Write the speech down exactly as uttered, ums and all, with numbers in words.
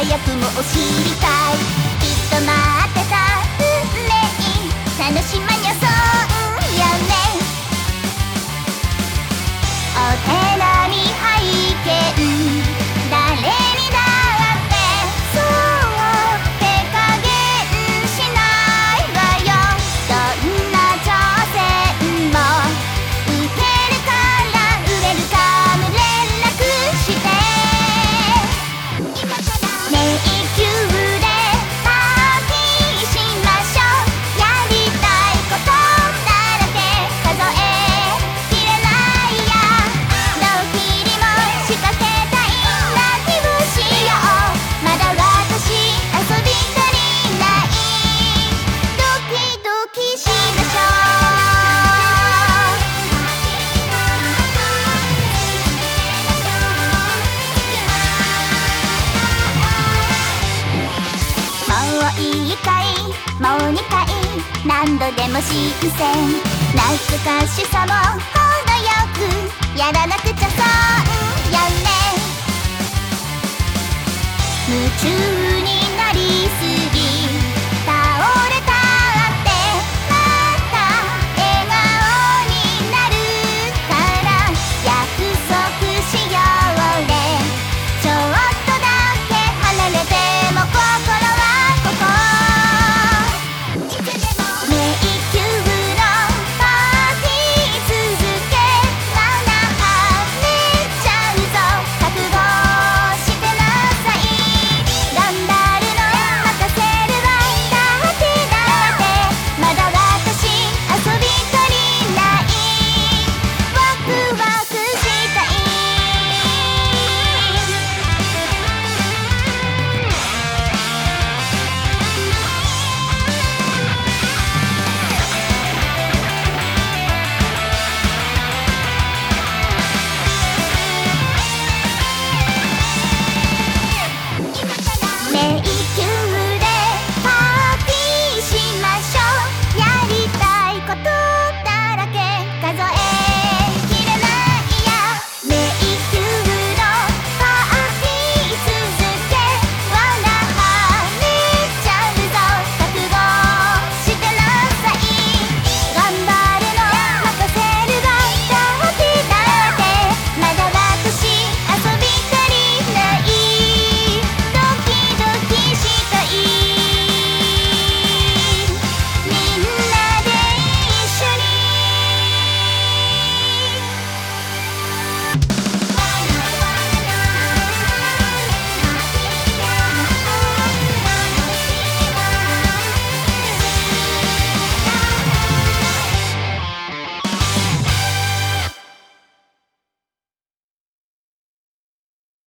早くもお知りたい。きっと待ってた運命楽しまにゃそうよね。お手並み拝見誰にだってそう手加減しないわよ。どんな挑戦も受けるから売れるかも連絡して迷宮でパーティーしましょう。やりたいことだらけ数えきれないや。ドッキリも仕掛けたいんだ気分しよう。まだ私遊び足りないドキドキしましょう。もういいかいもうにかい何度でも新鮮懐かしさも程よくやらなくちゃ損よね。夢中